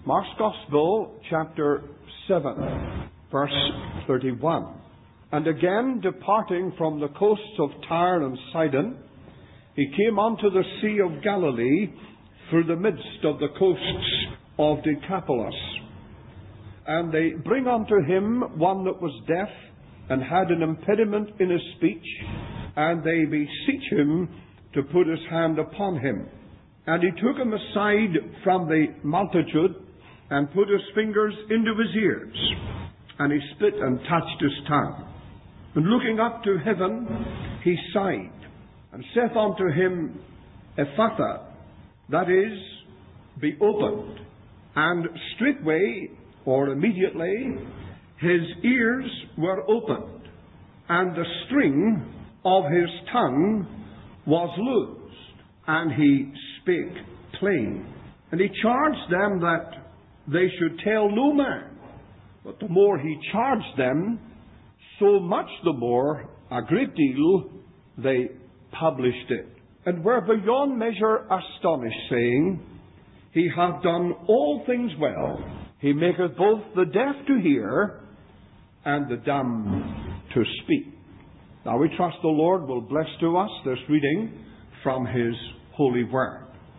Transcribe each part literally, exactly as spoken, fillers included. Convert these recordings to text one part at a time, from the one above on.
Mark's Gospel, chapter seven, verse thirty-one. And again, departing from the coasts of Tyre and Sidon, he came unto the Sea of Galilee through the midst of the coasts of Decapolis. And they bring unto him one that was deaf, and had an impediment in his speech, and they beseech him to put his hand upon him. And he took him aside from the multitude, and put his fingers into his ears, and he spit and touched his tongue. And looking up to heaven, he sighed, and saith unto him, Ephphatha, that is, be opened. And straightway, or immediately, his ears were opened, and the string of his tongue was loosed, and he spake plain. And he charged them that they should tell no man. But the more he charged them, so much the more, a great deal, they published it. And were beyond measure astonished, saying, He hath done all things well. He maketh both the deaf to hear, and the dumb to speak. Now we trust the Lord will bless to us this reading from His holy word.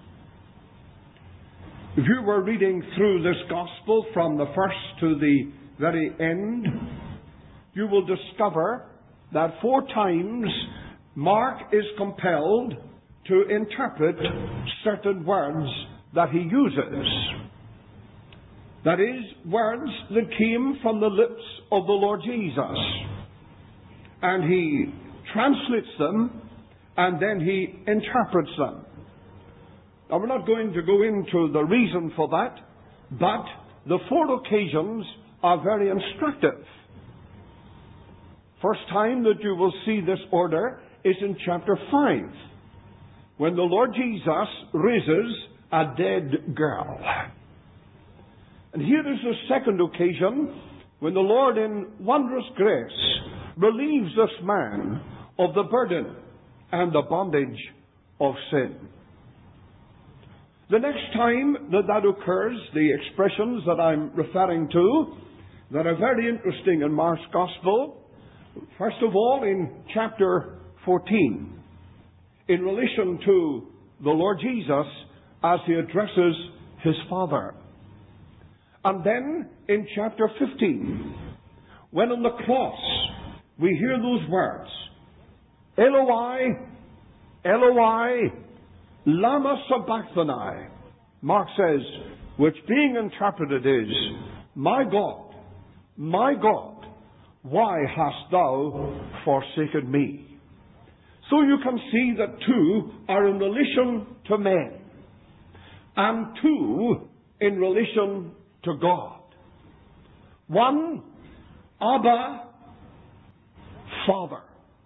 If you were reading through this Gospel from the first to the very end, you will discover that four times Mark is compelled to interpret certain words that he uses. That is, words that came from the lips of the Lord Jesus. And he translates them, and then he interprets them. Now, we're not going to go into the reason for that, but the four occasions are very instructive. First time that you will see this order is in chapter five, when the Lord Jesus raises a dead girl. And here is the second occasion, when the Lord in wondrous grace relieves this man of the burden and the bondage of sin. The next time that that occurs, the expressions that I'm referring to, that are very interesting in Mark's Gospel, first of all in chapter fourteen, in relation to the Lord Jesus as he addresses his Father. And then in chapter fifteen, when on the cross we hear those words, Eloi, Eloi, lama sabachthani. Mark says, which being interpreted is, My God, my God, why hast thou forsaken me? So you can see that two are in relation to men, and two in relation to God. One, Abba, Father,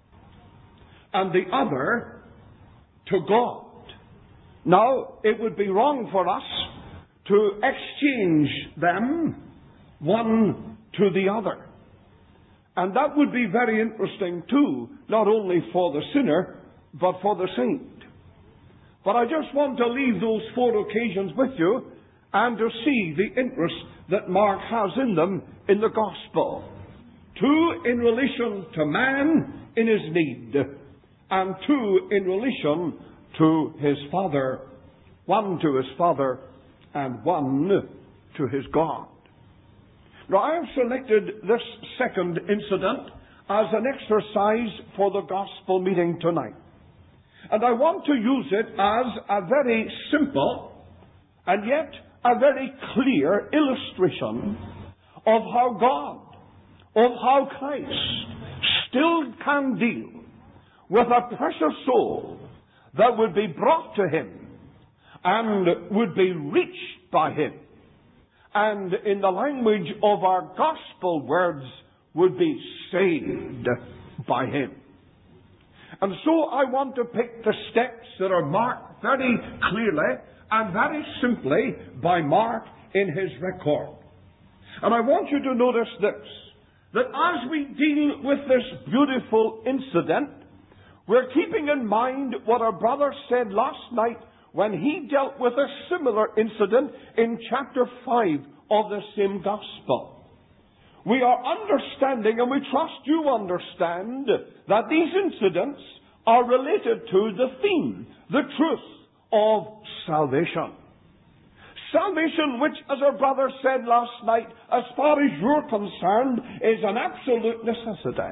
and the other to God. Now, it would be wrong for us to exchange them one to the other. And that would be very interesting too, not only for the sinner, but for the saint. But I just want to leave those four occasions with you, and to see the interest that Mark has in them in the Gospel. Two in relation to man in his need, and two in relation to his Father, one to his Father, and one to his God. Now, I have selected this second incident as an exercise for the Gospel meeting tonight. And I want to use it as a very simple and yet a very clear illustration of how God, of how Christ still can deal with a precious soul that would be brought to Him and would be reached by Him, and in the language of our Gospel words, would be saved by Him. And so I want to pick the steps that are marked very clearly and very simply by Mark in his record. And I want you to notice this, that as we deal with this beautiful incident, we're keeping in mind what our brother said last night when he dealt with a similar incident in chapter five of the same gospel. We are understanding, and we trust you understand, that these incidents are related to the theme, the truth of salvation. Salvation, which, as our brother said last night, as far as you're concerned, is an absolute necessity.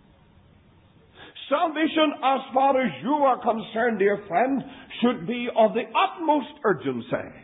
Salvation, as far as you are concerned, dear friend, should be of the utmost urgency.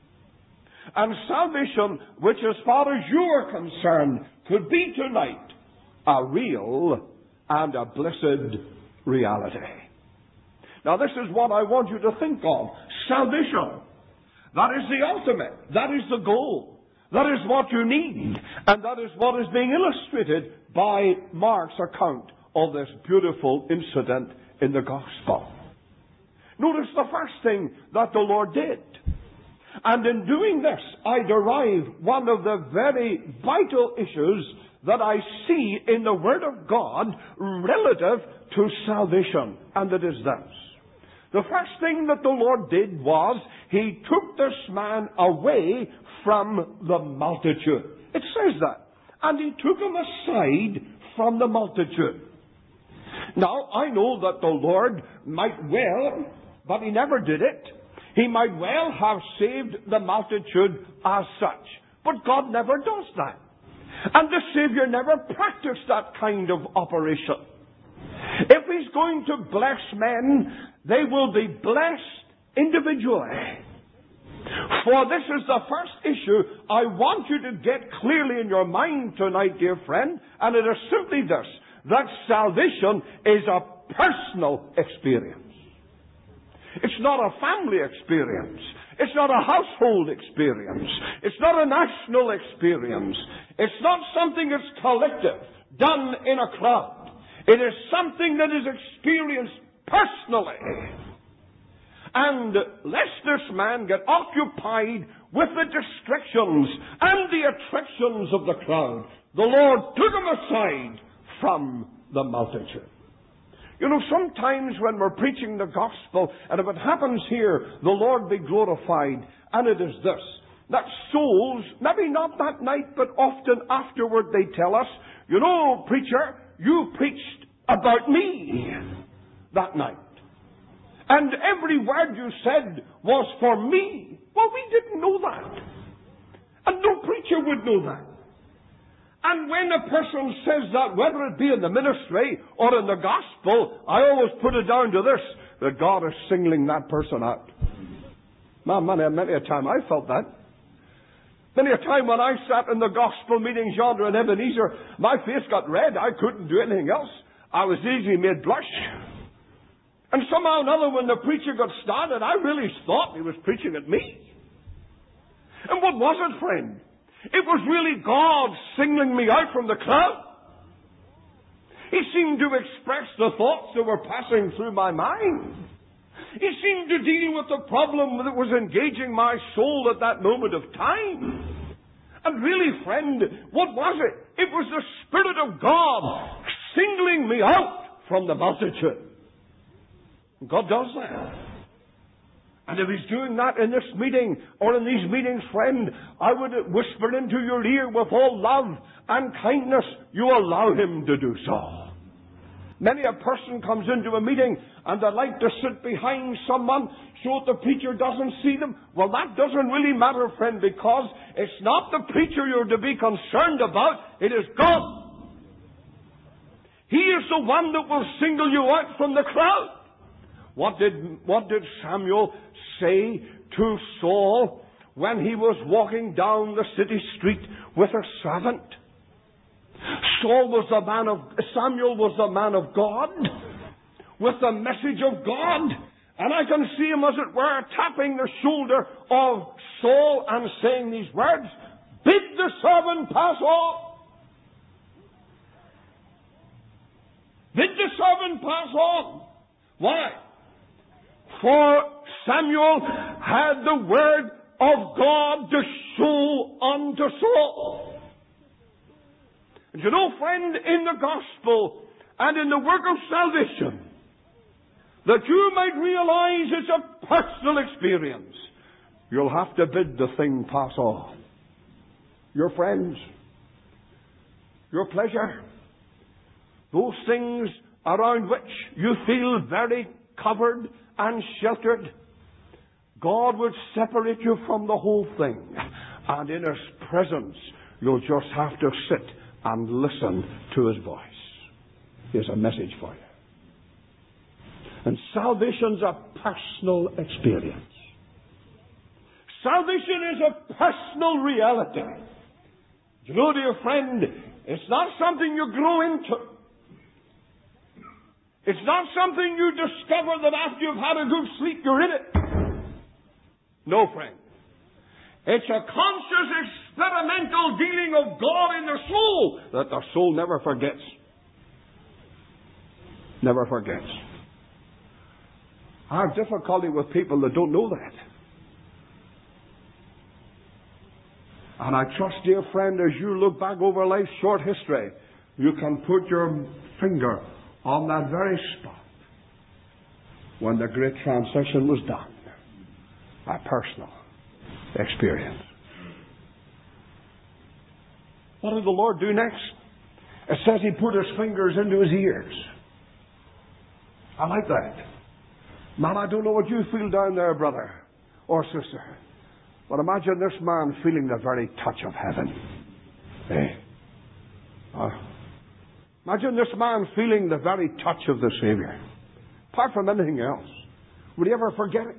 And salvation, which, as far as you are concerned, could be tonight a real and a blessed reality. Now, this is what I want you to think of. Salvation. That is the ultimate. That is the goal. That is what you need. And that is what is being illustrated by Mark's account of this beautiful incident in the Gospel. Notice the first thing that the Lord did. And in doing this, I derive one of the very vital issues that I see in the Word of God relative to salvation. And it is this. The first thing that the Lord did was He took this man away from the multitude. It says that. And He took him aside from the multitude. Now, I know that the Lord might well, but He never did it, He might well have saved the multitude as such. But God never does that. And the Savior never practiced that kind of operation. If He's going to bless men, they will be blessed individually. For this is the first issue I want you to get clearly in your mind tonight, dear friend, and it is simply this, that salvation is a personal experience. It's not a family experience. It's not a household experience. It's not a national experience. It's not something that's collective, done in a crowd. It is something that is experienced personally. And lest this man get occupied with the distractions and the attractions of the crowd, the Lord took him aside from the multitude. You know, sometimes when we're preaching the gospel, and if it happens here, the Lord be glorified, and it is this, that souls, maybe not that night, but often afterward they tell us, you know, preacher, you preached about me that night. And every word you said was for me. Well, we didn't know that. And no preacher would know that. And when a person says that, whether it be in the ministry or in the gospel, I always put it down to this, that God is singling that person out. Man, many, many a time I felt that. Many a time when I sat in the gospel meetings yonder in Ebenezer, my face got red. I couldn't do anything else. I was easily made blush. And somehow or another, when the preacher got started, I really thought he was preaching at me. And what was it, friend? It was really God singling me out from the crowd. He seemed to express the thoughts that were passing through my mind. He seemed to deal with the problem that was engaging my soul at that moment of time. And really, friend, what was it? It was the Spirit of God singling me out from the multitude. God does that. And if He's doing that in this meeting or in these meetings, friend, I would whisper into your ear with all love and kindness, you allow Him to do so. Many a person comes into a meeting and they like to sit behind someone so that the preacher doesn't see them. Well, that doesn't really matter, friend, because it's not the preacher you're to be concerned about. It is God. He is the one that will single you out from the crowd. What did, what did Samuel say to Saul when he was walking down the city street with a servant? Saul was the man of, Samuel was the man of God, with the message of God. And I can see him, as it were, tapping the shoulder of Saul and saying these words, bid the servant pass on. Bid the servant pass on. Why? For Samuel had the word of God to show unto Saul. And you know, friend, in the gospel and in the work of salvation, that you might realize it's a personal experience, you'll have to bid the thing pass on. Your friends, your pleasure, those things around which you feel very covered and sheltered, God would separate you from the whole thing. And in His presence, you'll just have to sit and listen to His voice. Here's a message for you. And salvation's a personal experience. Salvation is a personal reality. You know, dear friend, it's not something you grow into. It's not something you discover that after you've had a good sleep, you're in it. No, friend. It's a conscious, experimental dealing of God in the soul that the soul never forgets. Never forgets. I have difficulty with people that don't know that. And I trust, dear friend, as you look back over life's short history, you can put your finger on that very spot when the great transition was done. A personal experience. What did the Lord do next? It says He put His fingers into His ears. I like that. Man, I don't know what you feel down there, brother or sister, but imagine this man feeling the very touch of heaven. Eh? Uh, imagine this man feeling the very touch of the Savior. Apart from anything else, would he ever forget it?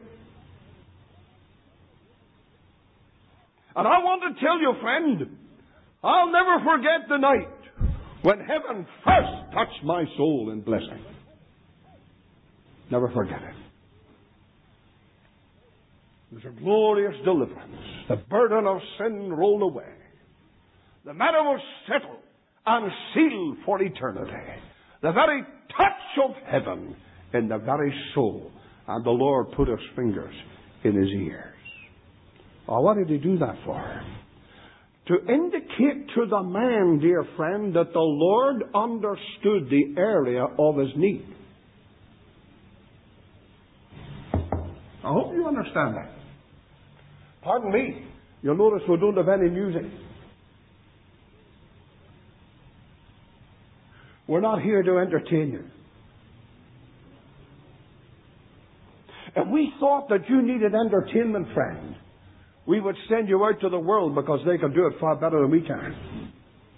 And I want to tell you, friend, I'll never forget the night when heaven first touched my soul in blessing. Never forget it. It was a glorious deliverance. The burden of sin rolled away. The matter was settled and sealed for eternity. The very touch of heaven in the very soul. And the Lord put His fingers in His ears. Oh, what did He do that for? To indicate to the man, dear friend, that the Lord understood the area of his need. I hope you understand that. Pardon me. You'll notice we don't have any music. We're not here to entertain you. If we thought that you needed entertainment, friend, we would send you out to the world because they can do it far better than we can.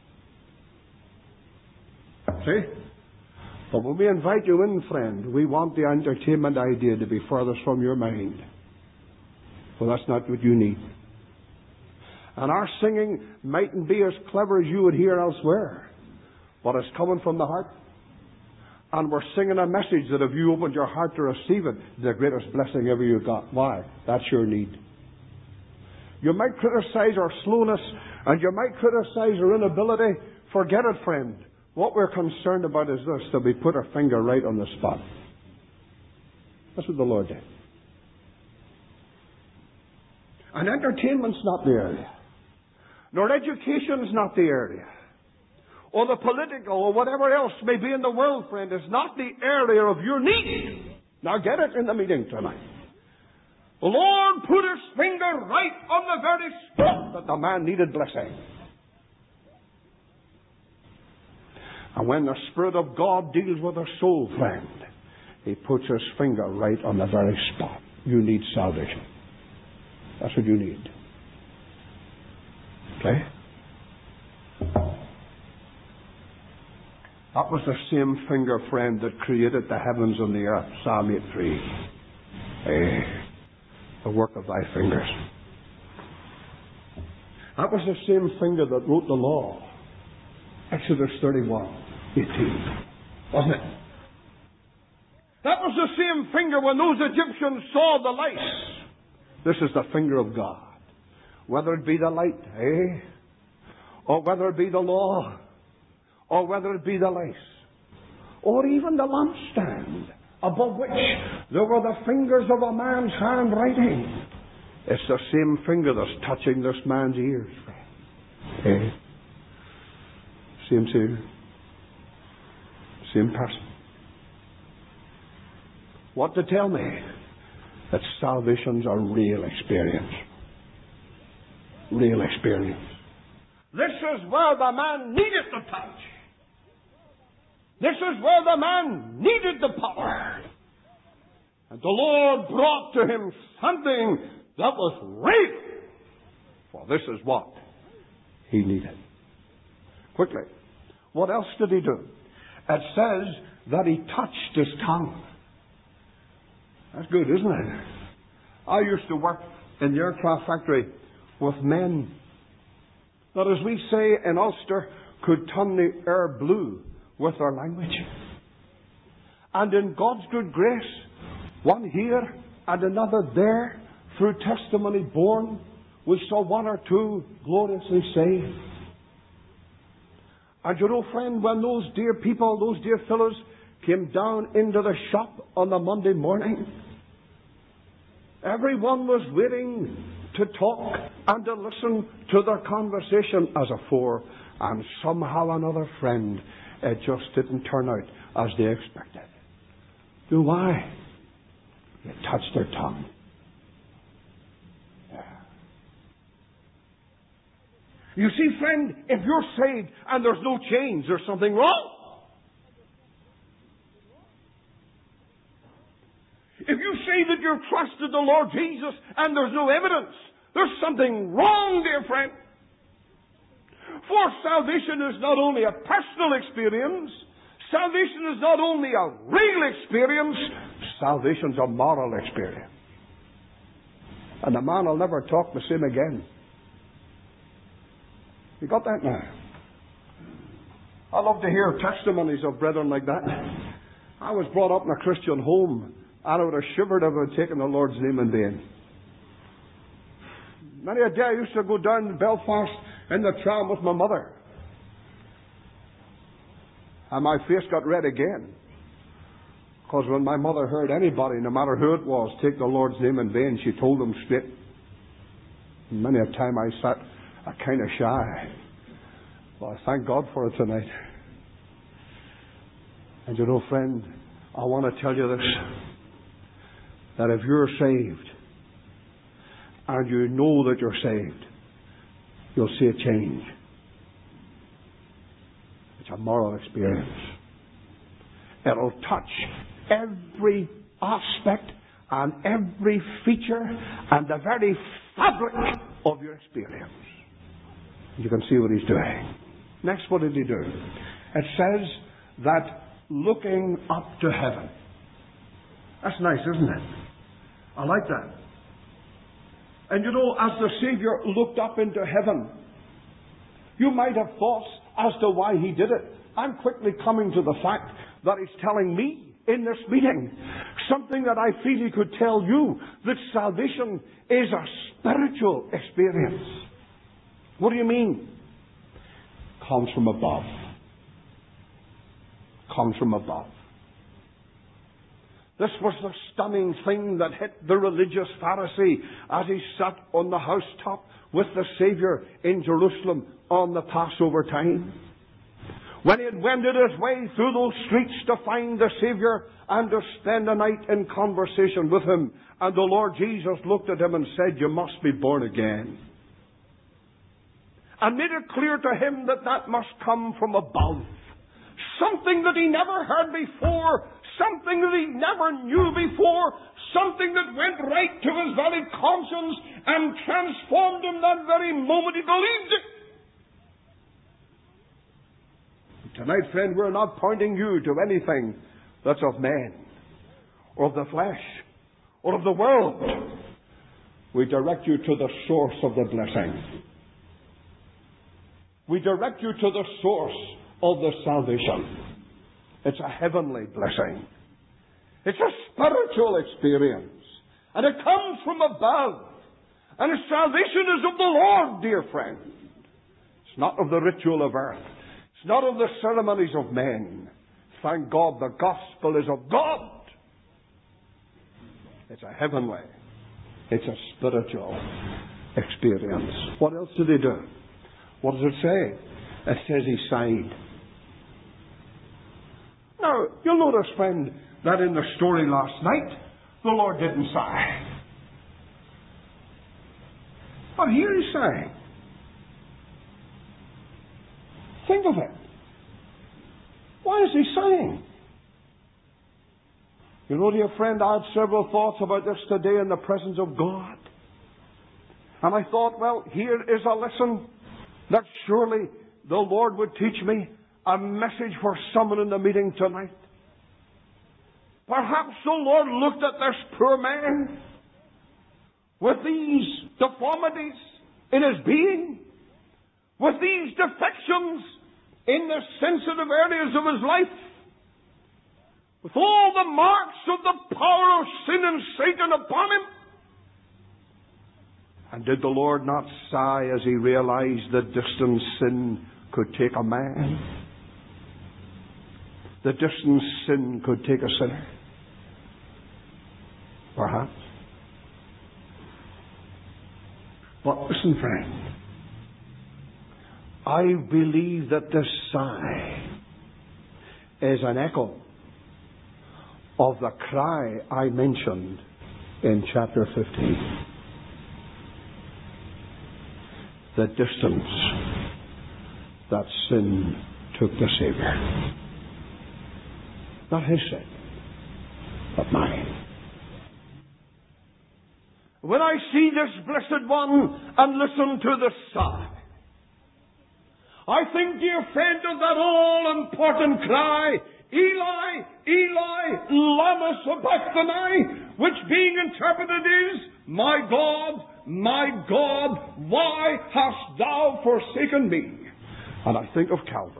See? But when we invite you in, friend, we want the entertainment idea to be furthest from your mind. Well, that's not what you need. And our singing mightn't be as clever as you would hear elsewhere, but it's coming from the heart. And we're singing a message that if you opened your heart to receive it, the greatest blessing ever you got. Why? That's your need. You might criticize our slowness, and you might criticize our inability. Forget it, friend. What we're concerned about is this, that we put our finger right on the spot. That's what the Lord did. And entertainment's not the area. Nor education's not the area. Or the political or whatever else may be in the world, friend, is not the area of your need. Now get it in the meeting tonight. The Lord put His finger right on the very spot that the man needed blessing. And when the Spirit of God deals with a soul, friend, He puts His finger right on the very spot. You need salvation. That's what you need. Okay? That was the same finger, friend, that created the heavens and the earth. Psalm eight three. Hey, the work of thy fingers. That was the same finger that wrote the law. Exodus thirty-one eighteen. Wasn't it? That was the same finger when those Egyptians saw the lice. This is the finger of God. Whether it be the light, eh? Or whether it be the law, or whether it be the lice, or even the lampstand, above which there were the fingers of a man's hand writing. It's the same finger that's touching this man's ears, friend. Eh? Same Savior. Same person. What to tell me? That salvation's a real experience. Real experience. This is where the man needed the touch. This is where the man needed the power. And the Lord brought to him something that was real. For this is what he needed. Quickly, what else did he do? It says that he touched his tongue. That's good, isn't it? I used to work in the aircraft factory with men that, as we say in Ulster, could turn the air blue with their language. And in God's good grace, one here and another there, through testimony born, we saw one or two gloriously saved. And you know, friend, when those dear people, those dear fellows, came down into the shop on the Monday morning, everyone was waiting to talk and to listen to their conversation as afore. And somehow another friend, it just didn't turn out as they expected. You know why? They touched their tongue. Yeah. You see, friend, if you're saved and there's no change, there's something wrong. If you say that you've trusted the Lord Jesus and there's no evidence, there's something wrong, dear friend. For salvation is not only a personal experience, salvation is not only a real experience, salvation's a moral experience. And the man will never talk the same again. You got that now? I love to hear testimonies of brethren like that. I was brought up in a Christian home, and I would have shivered if I had taken the Lord's name in vain. Many a day I used to go down to Belfast in the tram with my mother. And my face got red again. Because when my mother heard anybody, no matter who it was, take the Lord's name in vain, she told them straight. And many a time I sat a kind of shy. Well, I thank God for it tonight. And you know, friend, I want to tell you this. That if you're saved, and you know that you're saved, you'll see a change. It's a moral experience. It'll touch every aspect and every feature and the very fabric of your experience. You can see what he's doing. Next, what did he do? It says that looking up to heaven. That's nice, isn't it? I like that. And you know, as the Savior looked up into heaven, you might have thoughts as to why he did it. I'm quickly coming to the fact that he's telling me in this meeting something that I feel he could tell you, that salvation is a spiritual experience. What do you mean? Comes from above. Comes from above. This was the stunning thing that hit the religious Pharisee as he sat on the housetop with the Savior in Jerusalem on the Passover time. When he had wended his way through those streets to find the Savior and to spend a night in conversation with him, and the Lord Jesus looked at him and said, "You must be born again." And made it clear to him that that must come from above. Something that he never heard before, something that he never knew before, something that went right to his very conscience and transformed him that very moment he believed it. Tonight, friend, we're not pointing you to anything that's of man, or of the flesh, or of the world. We direct you to the source of the blessing. We direct you to the source of the salvation. It's a heavenly blessing. It's a spiritual experience. And it comes from above. And salvation is of the Lord, dear friend. It's not of the ritual of earth. It's not of the ceremonies of men. Thank God the gospel is of God. It's a heavenly. It's a spiritual experience. What else did he do? What does it say? It says he sighed. Now, you'll notice, friend, that in the story last night, the Lord didn't sigh. But here he's sighing. Think of it. Why is he sighing? You know, dear friend, I had several thoughts about this today in the presence of God. And I thought, well, here is a lesson that surely the Lord would teach me, a message for someone in the meeting tonight. Perhaps the Lord looked at this poor man with these deformities in his being, with these defections in the sensitive areas of his life, with all the marks of the power of sin and Satan upon him. And did the Lord not sigh as he realized the distance sin could take a man? The distance sin could take a sinner? Perhaps. But listen, friend, I believe that this sigh is an echo of the cry I mentioned in chapter fifteen. The distance that sin took the Savior. Not his sin, but mine. When I see this blessed one and listen to the sigh, I think, dear friend, of that all-important cry, Eli, Eli, lama sabachthani, which being interpreted is, my God, my God, why hast thou forsaken me? And I think of Calvary.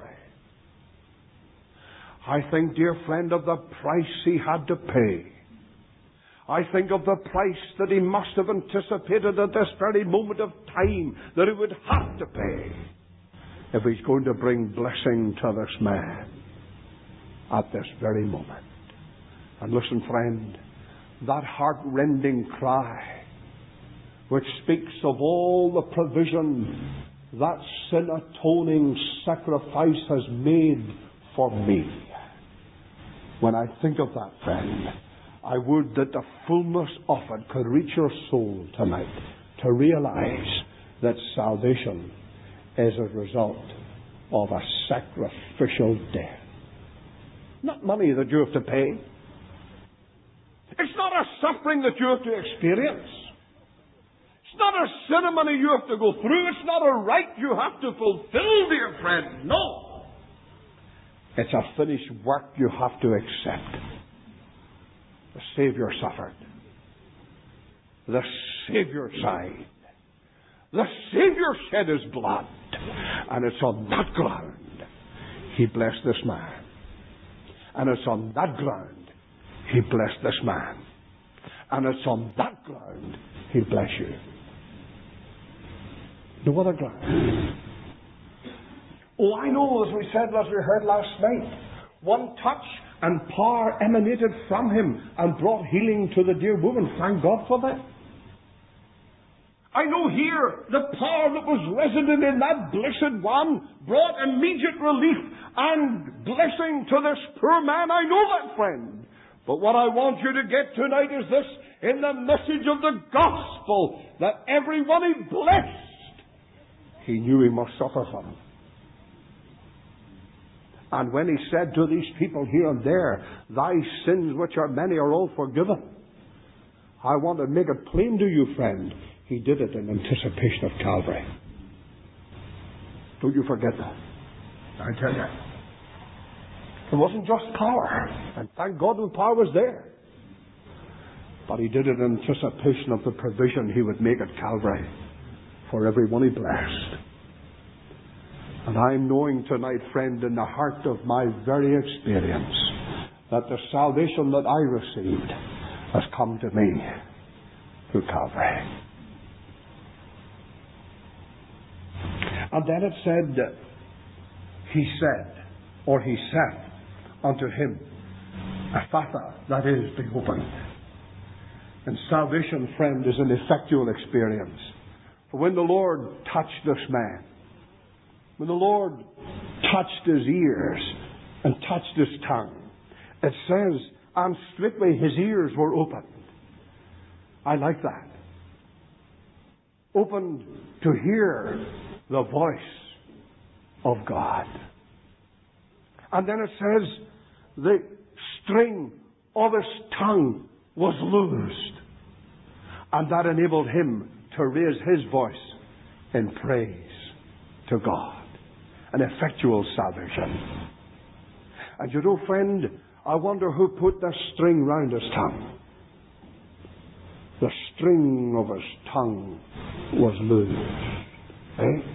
I think, dear friend, of the price he had to pay. I think of the price that he must have anticipated at this very moment of time that he would have to pay if he's going to bring blessing to this man at this very moment. And listen, friend, that heart-rending cry which speaks of all the provision that sin-atoning sacrifice has made for me. When I think of that, friend, I would that the fullness of it could reach your soul tonight to realize that salvation is a result of a sacrificial death. Not money that you have to pay. It's not a suffering that you have to experience. It's not a ceremony you have to go through. It's not a rite you have to fulfill, dear friend. No. It's a finished work you have to accept. The Savior suffered. The Savior sighed. The Savior shed his blood. And it's on that ground he blessed this man. And it's on that ground he blessed this man. And it's on that ground he'll bless you. No other ground. Oh, I know, as we said, as we heard last night, one touch and power emanated from him and brought healing to the dear woman. Thank God for that. I know here the power that was resident in that blessed one brought immediate relief and blessing to this poor man. I know that, friend. But what I want you to get tonight is this, in the message of the gospel, that everyone he blessed, he knew he must suffer from. And when he said to these people here and there, thy sins which are many are all forgiven, I want to make it plain to you, friend, he did it in anticipation of Calvary. Don't you forget that. I tell you. It wasn't just power. And thank God the power was there. But he did it in anticipation of the provision he would make at Calvary for everyone he blessed. And I'm knowing tonight, friend, in the heart of my very experience, that the salvation that I received has come to me through Calvary. And then it said, he said, or he said unto him, Ephphatha, that is, be opened. And salvation, friend, is an effectual experience. For when the Lord touched this man, when the Lord touched his ears and touched his tongue, it says, and straightway his ears were opened. I like that. Opened to hear the voice of God. And then it says the string of his tongue was loosed. And that enabled him to raise his voice in praise to God. An effectual salvation. And you know, friend, I wonder who put that string round his tongue. The string of his tongue was loosed. Eh?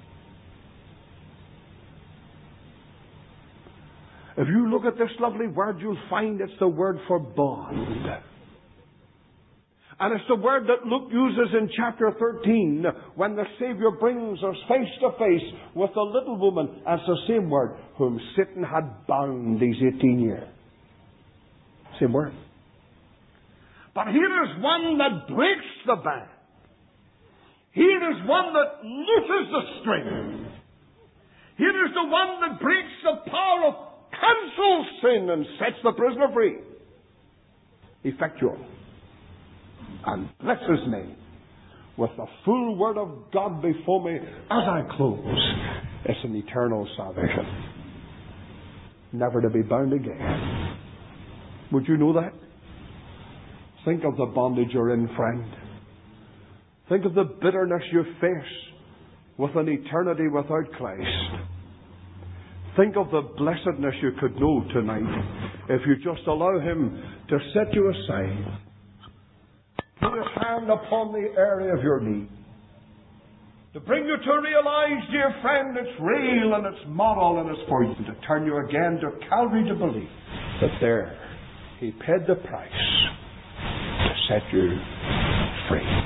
If you look at this lovely word, you'll find it's the word for bond. And it's the word that Luke uses in chapter thirteen when the Savior brings us face to face with the little woman. That's the same word, whom Satan had bound these eighteen years. Same word. But here is one that breaks the band. Here is one that looses the string. Here is the one that breaks the power of cancels sin and sets the prisoner free. Effectual. And bless his name. With the full word of God before me as I close. It's an eternal salvation. Never to be bound again. Would you know that? Think of the bondage you're in, friend. Think of the bitterness you face with an eternity without Christ. Think of the blessedness you could know tonight if you just allow Him to set you aside. Put His hand upon the area of your need. To bring you to realize, dear friend, it's real and it's moral and it's for you. To turn you again to Calvary to believe that there He paid the price to set you free.